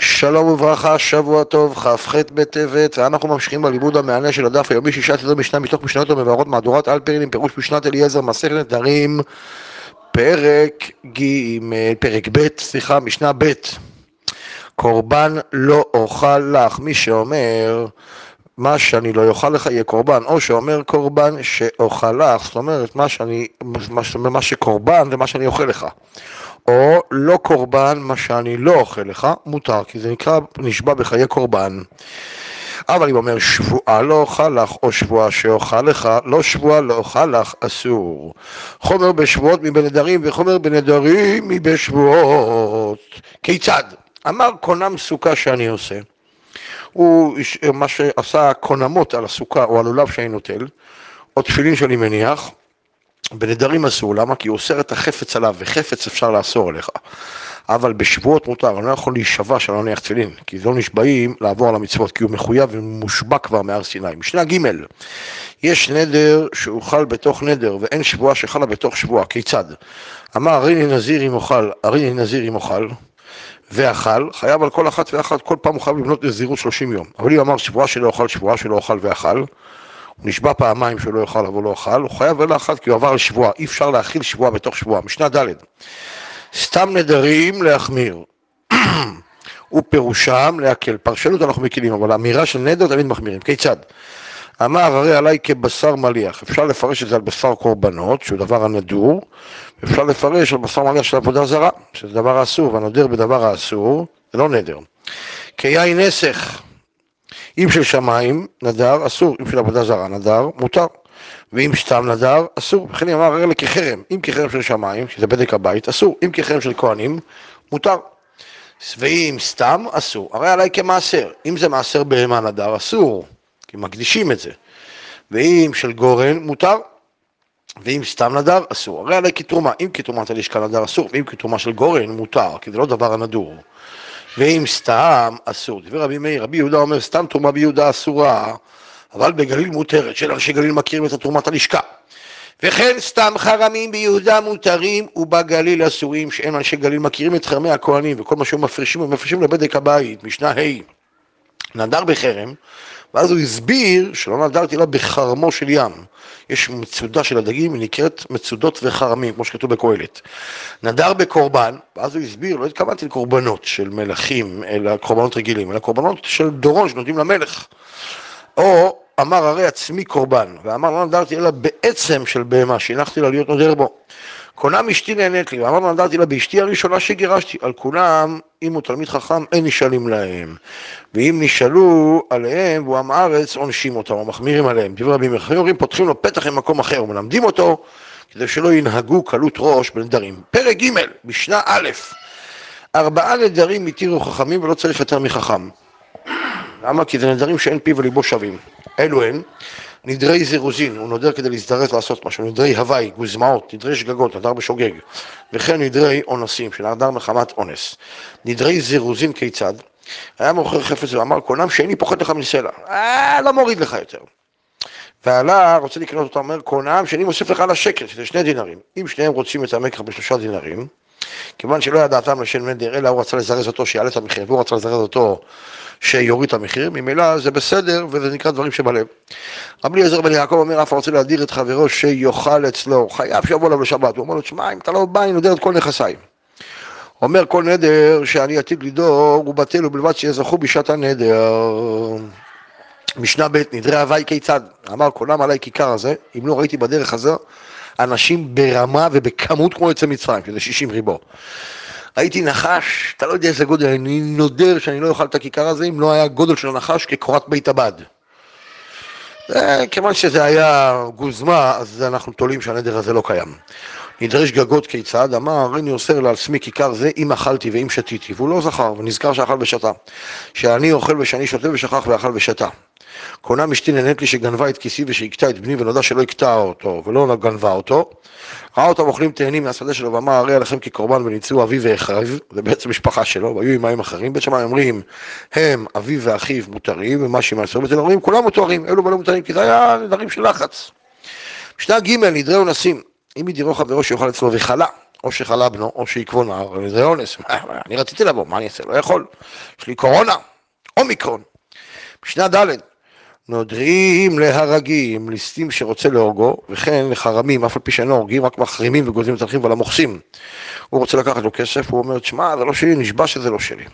שלום וברכה, שבוע טוב, כ"ח בטבת, ואנחנו ממשיכים בלימוד המענה של הדף היומי שישה תדרי משנה מתוך משניות המבארות מהדורת אלפרין עם פירוש משנת אליעזר, מסכת נדרים, פרק ב', משנה ב'. קורבן לא אוכל לך, מי שאומר מה שאני לא אוכל לך יהיה קורבן, או שאומר קורבן שאוכל לך, זאת אומרת מה שקורבן ומה שאני אוכל לך, או לא קורבן, מה שאני לא אוכל לך, מותר, כי זה נקרא נשבע בחיי קורבן. אבל אם אומר שבועה לא אוכל לך, או שבועה שאוכל לך, לא שבועה לא אוכל לך, אסור. חומר בשבועות מבנדרים וחומר בנדרים מבשבועות. כיצד? אמר קונם סוכה שאני עושה. הוא מה שעשה קונמות על הסוכה או על לולב שאני נוטל, או תפילין שאני מניח, בנדרים אסור, למה? כי הוא אוסר את החפץ עליו, וחפץ אפשר לאסור עליך. אבל בשבועות מותר, אני לא יכול להישבע שאני לא נניח תפילין, כי לא נשבעים לעבור על המצוות, כי הוא מחויב ומושבע כבר מהר סיני. משנה ג' יש נדר שאוכל בתוך נדר, ואין שבועה שחלה בתוך שבועה. כיצד? אמר הריני נזיר אם אוכל, ואכל, חייב על כל אחת ואחת, כל פעם הוא חייב לבנות נזירות 30 יום. אבל אם אמר שבועה שלא אוכל ואכל, הוא נשבע פעמיים שלא יאכל אבל לא אוכל, הוא חייב אלה אחת כי הוא עבר על שבועה, אי אפשר להכיל שבועה בתוך שבועה. משנה ד' סתם נדרים להחמיר ופירושם להקל. פרשנות אנחנו מקילים, אבל האמירה של נדר תמיד מחמירים. כיצד? אמר הרי עליי כבשר מליח, אפשר לפרש את זה על בשר קורבנות, שהוא דבר הנדור, אפשר לפרש על בשר מליח של עבודה זרה, שזה דבר אסור, והנודר בדבר האסור, זה לא נדר. כיין נסך, אם של שמיים נדר אסור, אם של עבודה זרה נדר מותר, ואם סתם נדר אסור. וכן אמר הרי עליי כחרם, אם כחרם של שמיים, שזה בדק הבית, אסור, אם כחרם של כהנים, מותר. ואם סתם אסור, הרי עליי כמעשר, אם זה מעשר בהמה נדר אסור, כי מקדישים את זה, ואם של גורן מותר, ואם סתם נדר אסור. הרי עליי כתרומה, אם כתרומת הלשכה נדר אסור, ואם כתרומה של גורן מותר, כי זה לא דבר הנדור, ואם סתם אסור. דבר רבי מאיר, רבי יהודה אומר סתם תרומה ביהודה אסורה, אבל בגליל מותרת, של אנשי גליל מכירים את תרומת הלשכה. וכן סתם חרמים ביהודה מותרים ובגליל אסורים, שאין אנשי גליל מכירים את חרמי הכהנים וכל מה שהם מפרישים לבדק הבית. משנה ה' נדר בחרם, ואז הוא הסביר שלא נדרתי לה בחרמו של ים. יש מצודה של הדגים, היא נקראת מצודות וחרמים, כמו שכתוב בקהלת. נדר בקורבן, ואז הוא הסביר, לא התכוונתי לקורבנות של מלכים, אלא קורבנות רגילים, אלא קורבנות של דורון שנותנים למלך. או אמר הרי עצמי קורבן, ואמר לא נדרתי אלא בעצם של בהמה, שהנחתי לה להיות נודר בו. קונם אשתי נהנית לי, ואמר לא נדרתי לה באשתי הראשונה שגירשתי, על כולם, אם הוא תלמיד חכם, אין נשאלים להם. ואם נשאלו עליהם, והוא עם הארץ, עונשים אותם, או מחמירים עליהם. דברי רבים אחרים, פותחים לו פתח עם מקום אחר, ומלמדים אותו, כדי שלא ינהגו קלות ראש בנדרים. פרק ג' משנה א' 4 נדרים התירו חכמים, ולא צריך יותר מחכם. למה? כי זה נדרים שאין פיו וליבו שווים. אלו הן, נדרי זירוזין, הוא נודר כדי להזדרז לעשות משהו, נדרי הוואי, גוזמאות, נדרי שגגות, נדר בשוגג, וכן נדרי אונסים, שנדר מחמת אונס. נדרי זירוזין כיצד? היה מוכר חפץ ואמר, קונם שאיני פוחד לך מסלע, לא מוריד לך יותר. ועלה, רוצה לקנות אותה, אומר, קונם שאיני מוסיף לך על השקל, שזה 2 דינרים. אם שניהם רוצים את המקח ב3 דינרים, כיוון שלא ידעתם לשן מדר, אלא הוא רצה לזרז אותו שיעלה את המחיר, והוא רצה לזרז אותו שיוריד את המחיר, ממילא זה בסדר, וזה נקרא דברים שבלב. רבי אליעזר בן יעקב אומר, אף רוצה להדיר את חברו שיוכל אצלו, חייב שיבוא אליו לשבת, הוא אומר לו, תשמע, אם אתה לא בא, אני נודר את כל נכסיי. אומר, כל נדר שאני עתיד לדור, הוא בטל ובלבד שיזכו בשעת הנדר. משנה ב' נדרי הוואי כיצד? אמר, קונם עליי כיכר הזה, אם לא ראיתי בדרך הזה, אנשים ברמה ובכמות כמו יצא מצרים, שזה 60 ריבו. ראיתי נחש, אתה לא יודע איזה גודל, אני נודר שאני לא אוכל את הכיכר הזה, אם לא היה גודל של הנחש כקורת בית הבד. כיוון שזה היה גוזמה, אז אנחנו תולים שהנדר הזה לא קיים. נדרש גגות כיצד? אמר, אני אוסר לעצמי כיכר זה אם אכלתי ואם שתיתי, והוא לא זכר, ונזכר שאכל ושתה. שאני אוכל ושאני שותה ושכח ואכל ושתה. קונם אשתי נהנית לי שגנבה את כיסי ושהקטה את בני ונודע שלא הקטה אותו ולא גנבה אותו. ראה אותם אוכלים תאנים מהשדה שלו ואמר הרי עליכם כקורבן וניצלו אביו ואחיו, זה בעצם משפחה שלו, והיו עם מים אחרים. בית שמאי אומרים הם אביו ואחיו מותרים ומה שמעשו, ואתם אומרים כולם מותרים, אלו בלא מותרים, כי זה היה נדרים של לחץ. משנה ג' נדרי אונסים, אם ידירו חברו שיאכל אצלו וחלה, או שחלה בנו, או שיקבו נער, זה אונס, אני רציתי לבוא, מה אני אעשה? לא יכול, יש לי קורונה, אומיקרון. משנה ד' נודרים להרגים, ליסטים שרוצה להורגו, וכן לחרמים, אף על פי שאינו הורגים, רק מחרימים וגוזלים את הלכים ולמוחסים. הוא רוצה לקחת לו כסף, הוא אומר, תשמע, זה לא שלי, נשבע שזה לא שלי.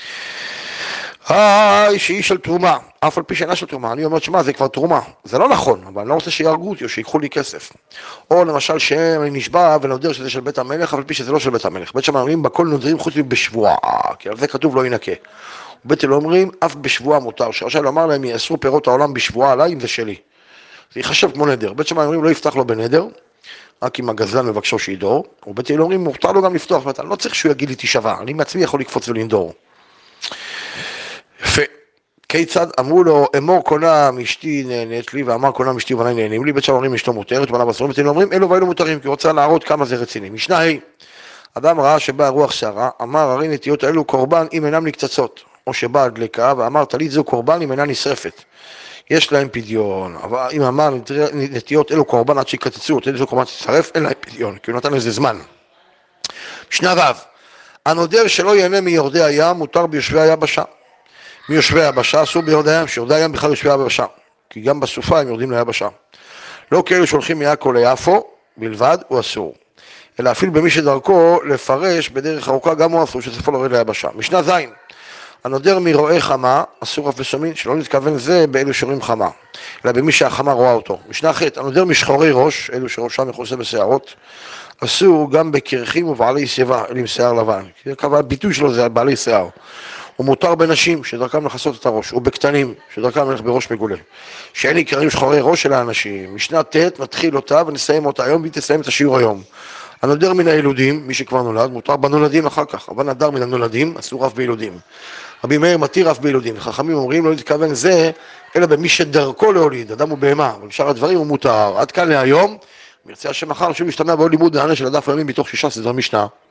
שהיא של תרומה, אף על פי שאינה של תרומה, אני אומר, תשמע, זה כבר תרומה, זה לא נכון, אבל אני לא רוצה שיהרגו אותי או שיקחו לי כסף. או למשל שאני נשבע ונודר שזה של בית המלך, אף על פי שזה לא של בית המלך. בית שמאי אומרים, בכל נודרים חוץ מבשבועה, כי על זה כתוב לא ינקה. בית אל אומרים, אף בשבועה מותר, שרשאי לומר להם, יאסרו פירות העולם בשבועה עליי אם זה שלי. זה יחשב כמו נדר. בית שמאי אומרים, לא יפתח לו בנדר, רק אם הגזלן מבקשו שידור, ובית אל אומרים, מותר לו גם לפתוח, אני לא צריך שהוא יגיד לי תשבע, אני מעצמי יכול לקפוץ ולנדור. יפה. כיצד אמרו לו, אמור קונה משתי נהנית לי, ואמר קונה משתי ובני נהנים לי, בית שמאי אומרים אשתו מותרת, ובניו אסורים, בית אל אומרים, אלו ואלו מותרים, כי הוא רוצה להראות כמה זה רציני. משנה ה' אדם ראה שבאה רוח שערה, אמר הרי נטיות האלו קורבן אם אינם נקצצות, או שבאה דלקה, ואמר טלית זו קורבן אם אינה נשרפת. יש להם פדיון, אבל אם אמר נטיות אלו קורבן עד שיקצצו, טלית זו קורבן תשרף, אין להם פדיון, כי הוא נתן לזה זמן. משנה ו' הנודר שלא ייהנה מיורדי הים, מותר ביושבי היבשה. מיושבי היבשה אסור ביורדי הים, שיורדי הים בכלל יושבי היבשה, כי גם בסופה הם יורדים ליבשה. לא כאלו שהולכים מיעקו ליפו, בלבד הוא אסור. אלא אפילו במי שדרכו לפרש בדרך ארוכה גם הוא אסור שסופו לא יורד ליבשה. משנה ז' הנודר מרואה חמה אסור אף בסומין, שלא נתכוון זה באלו שרואים חמה, אלא במי שהחמה רואה אותו. משנה ח' הנודר משחורי ראש, אלו שראשם מכוסה בשערות, אסור גם בקרחים ובעלי שיבה, אלה עם שיער לבן. הביטוי שלו זה בעלי שיער. הוא מותר בנשים שדרכם לכסות את הראש, ובקטנים שדרכם הולך בראש מגולה. שאין עיקרים שחורי ראש של האנשים. משנה ט' מתחיל אותה ונסיים אותה היום, והיא תסיים את השיעור היום. הנודר מן הילודים, מי שכבר נולד, מותר בנולדים אחר כך, אבל נדר מן הנולדים, אסור אף בילודים. רבי מאיר מתיר אף בילודים. חכמים אומרים, לא להתכוון זה, אלא במי שדרכו להוליד, אדם הוא בהמה, ובשאר הדברים הוא מותר. עד כאן להיום, מרצה השם מחר, שוב משתמע בעוד לימוד הענה של הדף היומי מתוך 6 סדרי משנה.